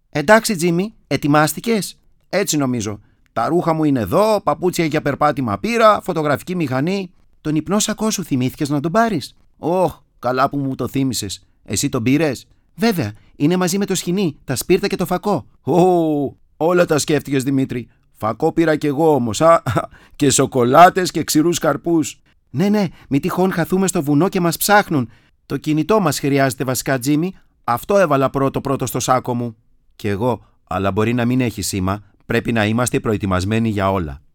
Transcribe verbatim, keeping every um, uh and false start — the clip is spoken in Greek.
Εντάξει, Τζίμι, ετοιμάστηκες? Έτσι νομίζω. Τα ρούχα μου είναι εδώ, παπούτσια για περπάτημα πήρα, φωτογραφική μηχανή. Τον υπνόσακό σου θυμήθηκες να τον πάρεις? Ωχ, καλά που μου το θύμισες. Εσύ τον πήρες? Βέβαια, είναι μαζί με το σκοινί, τα σπίρτα και το φακό. Ω, όλα τα σκέφτηκες, Δημήτρη. Φακό πήρα κι εγώ όμως, α, και σοκολάτες και ξηρούς καρπούς. Ναι, ναι, μη τυχόν χαθούμε στο βουνό και μας ψάχνουν. Το κινητό μας χρειάζεται βασικά, Τζίμι. Αυτό έβαλα πρώτο-πρώτο στο σάκο μου. Κι εγώ, αλλά μπορεί να μην έχει σήμα. Πρέπει να είμαστε προετοιμασμένοι για όλα.